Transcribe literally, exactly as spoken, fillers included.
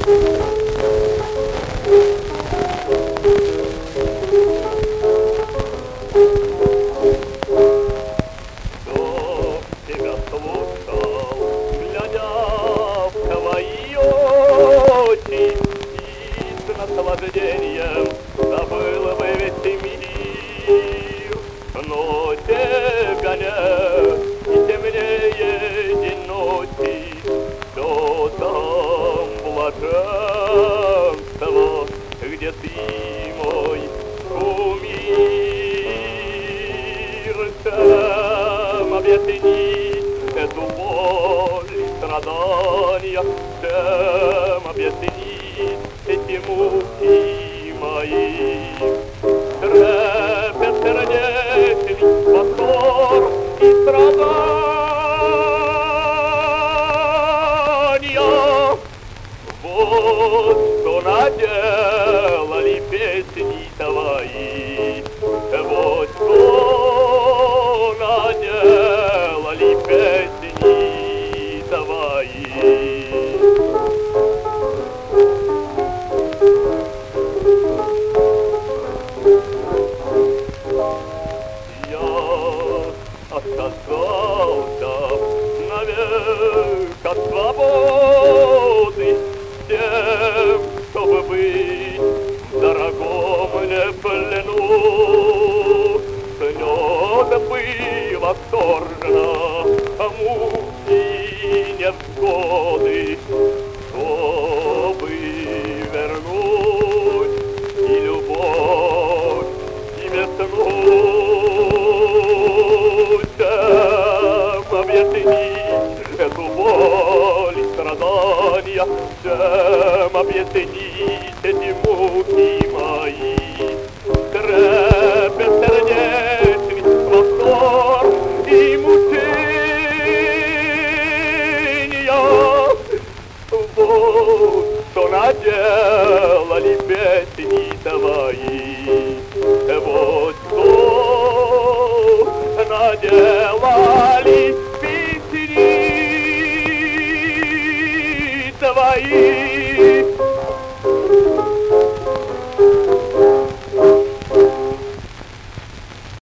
Наслаждением забыл бы весь мир, но тебя нет, и темнее день ночи, все там блаженство, где ты мой кумир. Чем объяснить эту боль и страдания, чем объяснить эти муки мои? Трепет сердечный, восторг и страдания. Вот что наделали песни твои, вот что наделали песни твои. Отказался навек от свободы, тем, чтобы быть в дорогом мне плену. Слезы было вторжено, муки невзгоды, чтобы вернуть и любовь, и весну. Объяснить эту боль и страдания, чем объяснить эти муки мои? Трепет сердечный, восторг и мучения. Вот что наделали песни твои, вот что наделали песни твои.